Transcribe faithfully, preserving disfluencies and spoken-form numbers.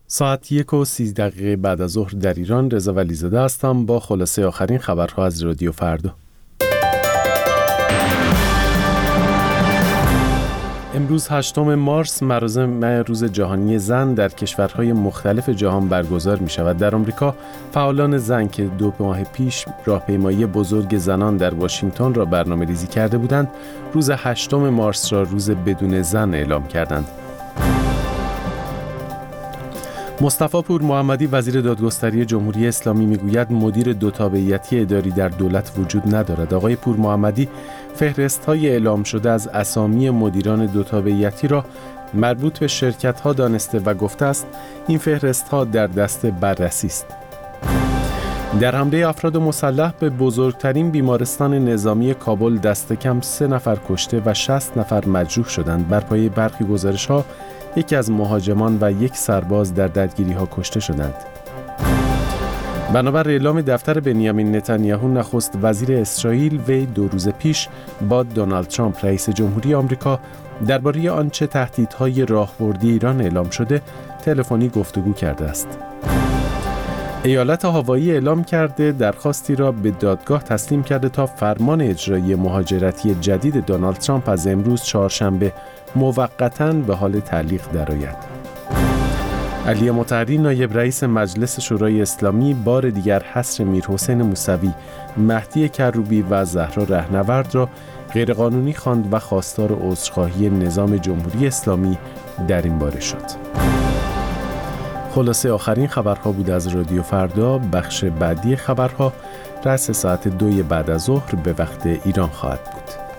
ساعت یک و سی دقیقه بعد از ظهر در ایران. رضا ولیزاده هستم با خلاصه آخرین خبرها از رادیو فردا. امروز هشتم مارس مراسم روز جهانی زن در کشورهای مختلف جهان برگزار می شود. در آمریکا فعالان زن که دو ماه پیش راهپیمایی بزرگ زنان در واشنگتن را برنامه ریزی کرده بودند، روز هشتم مارس را روز بدون زن اعلام کردند. مصطفی پور محمدی وزیر دادگستری جمهوری اسلامی میگوید مدیر دو تابعیتی اداری در دولت وجود ندارد. آقای پور محمدی فهرست‌های اعلام شده از اسامی مدیران دو تابعیتی را مربوط به شرکت‌ها دانسته و گفته است این فهرست‌ها در دست بررسی است. در حمله افراد مسلح به بزرگترین بیمارستان نظامی کابل دست کم سه نفر کشته و شصت نفر مجروح شدند. بر پایه برخی گزارش‌ها یکی از مهاجمان و یک سرباز در درگیری‌ها کشته شدند. بنابر اعلام دفتر بنیامین نتانیاهو نخست وزیر اسرائیل، وی دو روز پیش با دونالد ترامپ رئیس جمهوری آمریکا درباره آنچه تهدیدهای راهبردی ایران اعلام شده تلفنی گفتگو کرده است. ایالت هاوایی اعلام کرده درخواستی را به دادگاه تسلیم کرده تا فرمان اجرایی مهاجرتی جدید دونالد ترامپ از امروز چهارشنبه موقتاً به حال تعلیق درآید. علی مطهری نایب رئیس مجلس شورای اسلامی بار دیگر حصر میرحسین موسوی، مهدی کروبی و زهرا رهنورد را غیرقانونی خواند و خواستار عذرخواهی نظام جمهوری اسلامی در این باره شد. خلاصه آخرین خبرها بود از رادیو فردا. بخش بعدی خبرها رأس ساعت دوی بعد از ظهر به وقت ایران خواهد بود.